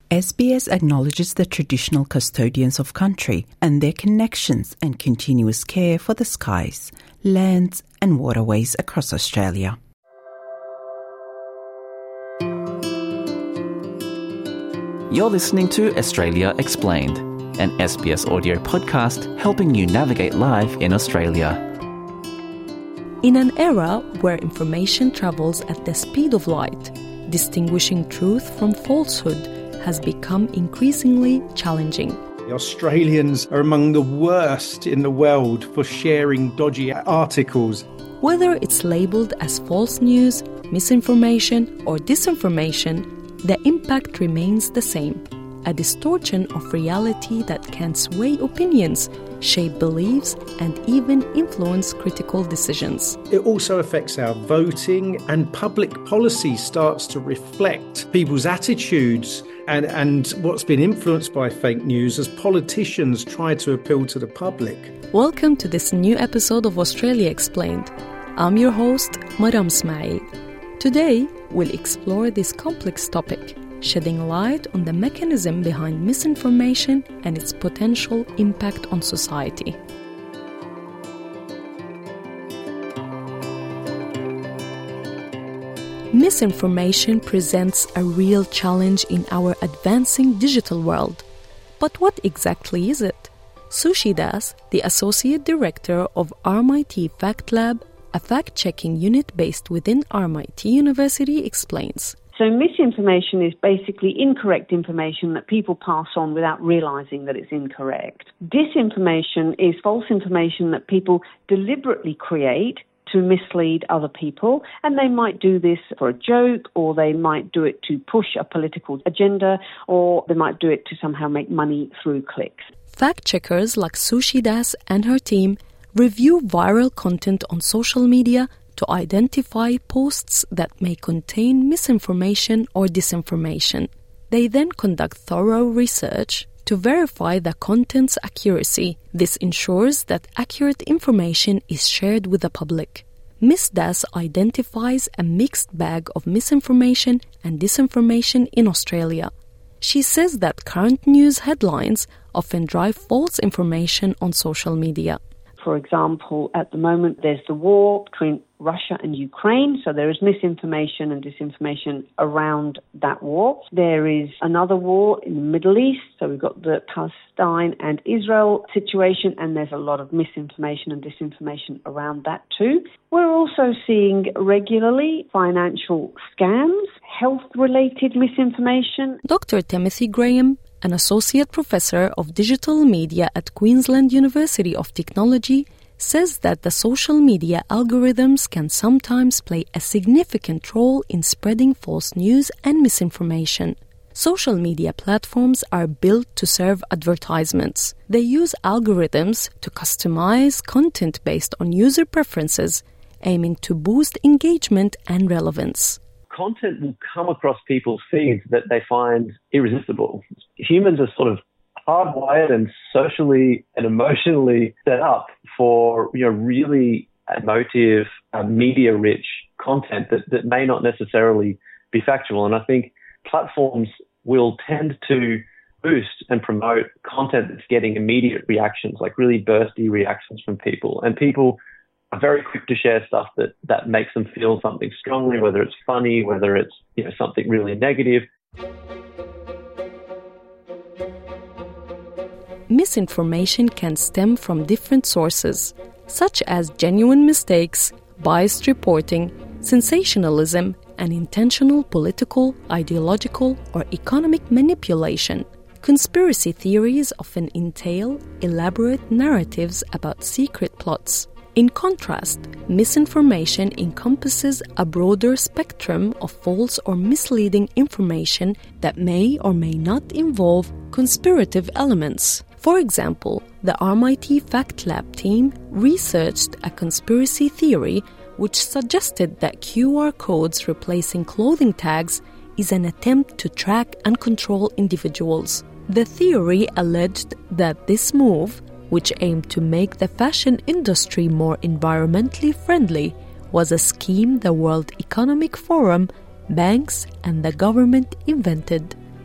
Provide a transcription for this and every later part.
SBS acknowledges the traditional custodians of country and their connections and continuous care for the skies, lands and waterways across Australia. You're listening to Australia Explained, an SBS audio podcast helping you navigate life in Australia. In an era where information travels at the speed of light, distinguishing truth from falsehood has become increasingly challenging. The Australians are among the worst in the world for sharing dodgy articles. Whether it's labelled as false news, misinformation or disinformation, the impact remains the same. A distortion of reality that can sway opinions, shape beliefs, and even influence critical decisions. It also affects our voting, and public policy starts to reflect people's attitudes and what's been influenced by fake news as politicians try to appeal to the public. Welcome to this new episode of Australia Explained. I'm your host, Maram Ismail. Today, we'll explore this complex topic, shedding light on the mechanism behind misinformation and its potential impact on society. Misinformation presents a real challenge in our advancing digital world. But what exactly is it? Sushi Das, the Associate Director of RMIT Fact Lab, a fact-checking unit based within RMIT University, explains. So misinformation is basically incorrect information that people pass on without realizing that it's incorrect. Disinformation is false information that people deliberately create to mislead other people, and they might do this for a joke, or they might do it to push a political agenda, or they might do it to somehow make money through clicks. Fact-checkers like Sushi Das and her team review viral content on social media to identify posts that may contain misinformation or disinformation. They then conduct thorough research to verify the content's accuracy. This ensures that accurate information is shared with the public. Ms. Das identifies a mixed bag of misinformation and disinformation in Australia. She says that current news headlines often drive false information on social media. For example, at the moment there's the war between Russia and Ukraine, so there is misinformation and disinformation around that war. There is another war in the Middle East, so we've got the Palestine and Israel situation, and there's a lot of misinformation and disinformation around that too. We're also seeing regularly financial scams, health-related misinformation. Dr. Timothy Graham, an associate professor of digital media at Queensland University of Technology, says that the social media algorithms can sometimes play a significant role in spreading false news and misinformation. Social media platforms are built to serve advertisements. They use algorithms to customize content based on user preferences, aiming to boost engagement and relevance. Content will come across people's feeds that they find irresistible. Humans are sort of hardwired and socially and emotionally set up for really emotive, media-rich content that may not necessarily be factual. And I think platforms will tend to boost and promote content that's getting immediate reactions, like really bursty reactions from people. And people are very quick to share stuff that makes them feel something strongly, whether it's funny, whether it's something really negative. Misinformation can stem from different sources, such as genuine mistakes, biased reporting, sensationalism, and intentional political, ideological, or economic manipulation. Conspiracy theories often entail elaborate narratives about secret plots. In contrast, misinformation encompasses a broader spectrum of false or misleading information that may or may not involve conspirative elements. For example, the RMIT Fact Lab team researched a conspiracy theory which suggested that QR codes replacing clothing tags is an attempt to track and control individuals. The theory alleged that this move, which aimed to make the fashion industry more environmentally friendly, was a scheme the World Economic Forum, banks, and the government invented.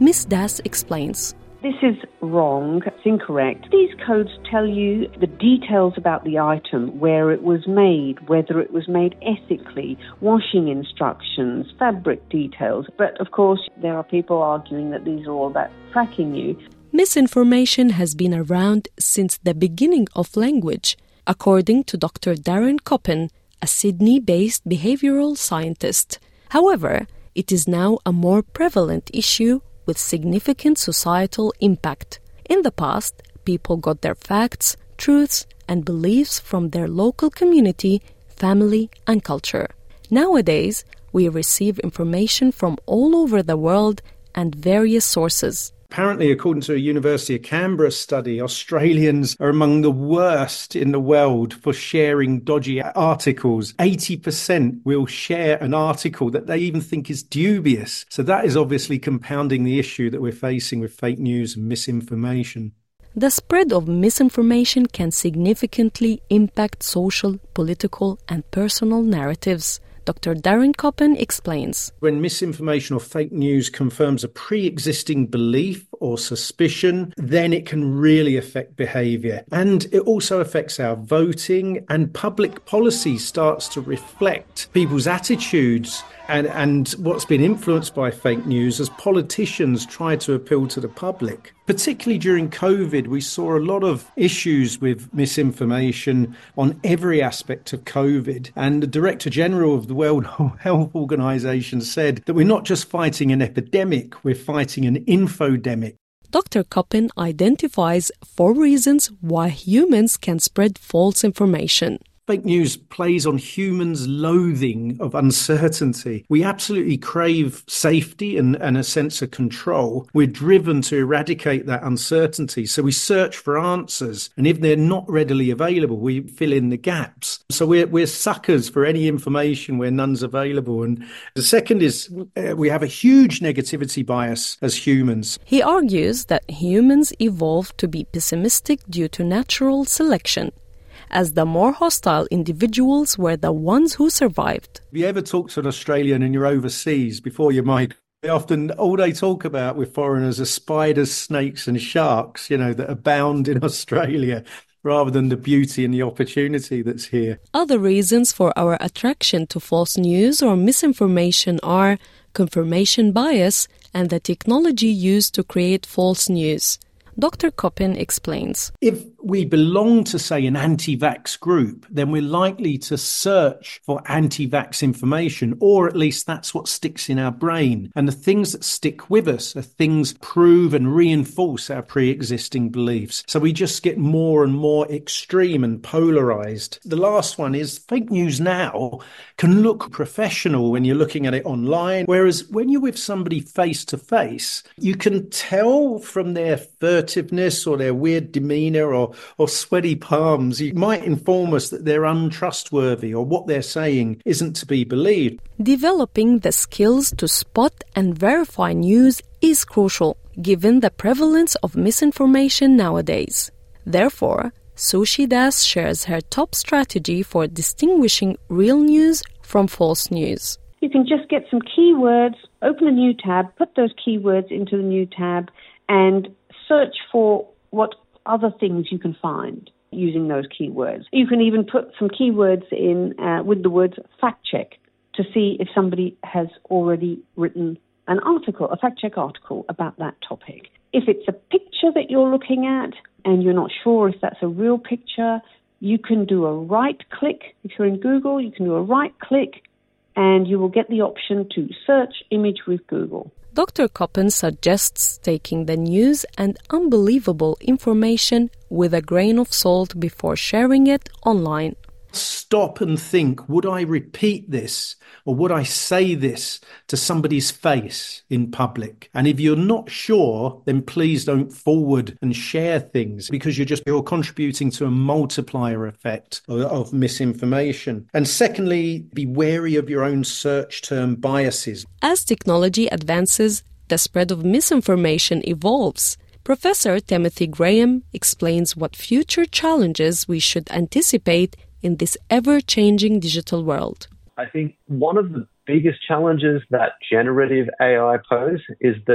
Ms. Das explains. This is wrong, it's incorrect. These codes tell you the details about the item, where it was made, whether it was made ethically, washing instructions, fabric details. But of course, there are people arguing that these are all about tracking you. Misinformation has been around since the beginning of language, according to Dr. Darren Koppen, a Sydney-based behavioral scientist. However, it is now a more prevalent issue with significant societal impact. In the past, people got their facts, truths, and beliefs from their local community, family, and culture. Nowadays, we receive information from all over the world and various sources. Apparently, according to a University of Canberra study, Australians are among the worst in the world for sharing dodgy articles. 80% will share an article that they even think is dubious. So that is obviously compounding the issue that we're facing with fake news and misinformation. The spread of misinformation can significantly impact social, political, and personal narratives. Dr. Darren Koppen explains. When misinformation or fake news confirms a pre-existing belief or suspicion, then it can really affect behaviour. And it also affects our voting, and public policy starts to reflect people's attitudes and what's been influenced by fake news as politicians try to appeal to the public. Particularly during COVID, we saw a lot of issues with misinformation on every aspect of COVID. And the Director General of the World Health Organization said that we're not just fighting an epidemic, we're fighting an infodemic. Dr. Koppen identifies 4 reasons why humans can spread false information. Fake news plays on humans' loathing of uncertainty. We absolutely crave safety and a sense of control. We're driven to eradicate that uncertainty. So we search for answers. And if they're not readily available, we fill in the gaps. So we're suckers for any information where none's available. And the second is we have a huge negativity bias as humans. He argues that humans evolved to be pessimistic due to natural selection, as the more hostile individuals were the ones who survived. Have you ever talked to an Australian and you're overseas before you migrate? Often all they talk about with foreigners are spiders, snakes and sharks, that abound in Australia, rather than the beauty and the opportunity that's here. Other reasons for our attraction to false news or misinformation are confirmation bias and the technology used to create false news. Dr. Koppen explains. If we belong to, say, an anti-vax group, then we're likely to search for anti-vax information, or at least that's what sticks in our brain. And the things that stick with us are things prove and reinforce our pre-existing beliefs. So we just get more and more extreme and polarized. The last one is fake news now can look professional when you're looking at it online, whereas when you're with somebody face to face, you can tell from their furtiveness or their weird demeanor or sweaty palms, you might inform us that they're untrustworthy or what they're saying isn't to be believed. Developing the skills to spot and verify news is crucial, given the prevalence of misinformation nowadays. Therefore, Sushi Das shares her top strategy for distinguishing real news from false news. You can just get some keywords, open a new tab, put those keywords into the new tab, and search for what other things you can find using those keywords. You can even put some keywords in with the words fact check to see if somebody has already written an article, a fact check article about that topic. If it's a picture that you're looking at and you're not sure if that's a real picture, you can do a right click. If you're in Google, you can do a right click and you will get the option to search image with Google. Dr. Koppen suggests taking the news and unbelievable information with a grain of salt before sharing it online. Stop and think, would I repeat this or would I say this to somebody's face in public? And if you're not sure, then please don't forward and share things because you're contributing to a multiplier effect of misinformation. And secondly, be wary of your own search term biases. As technology advances, the spread of misinformation evolves. Professor Timothy Graham explains what future challenges we should anticipate in this ever-changing digital world. I think one of the biggest challenges that generative AI pose is that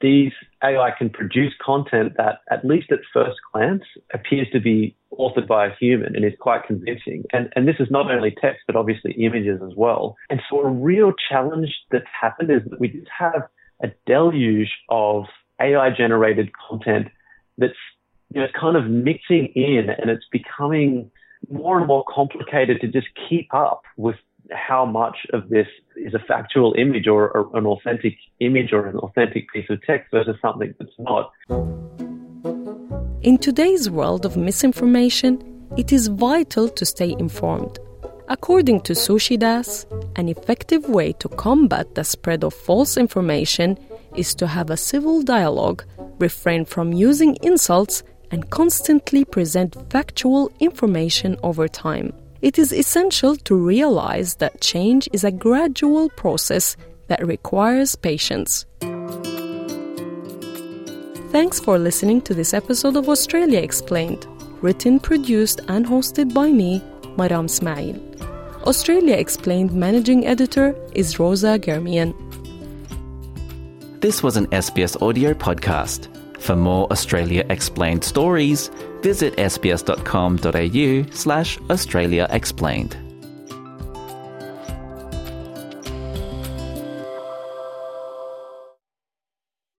these AI can produce content that, at least at first glance, appears to be authored by a human and is quite convincing. And this is not only text, but obviously images as well. And so a real challenge that's happened is that we just have a deluge of AI-generated content that's kind of mixing in, and it's becoming more and more complicated to just keep up with how much of this is a factual image or an authentic image or an authentic piece of text versus something that's not. In today's world of misinformation, it is vital to stay informed. According to Sushi Das, an effective way to combat the spread of false information is to have a civil dialogue, refrain from using insults, and constantly present factual information over time. It is essential to realize that change is a gradual process that requires patience. Thanks for listening to this episode of Australia Explained, written, produced and hosted by me, Maram Smail. Australia Explained managing editor is Rosa Germian. This was an SBS audio podcast. For more Australia Explained stories, visit sbs.com.au/Australia Explained.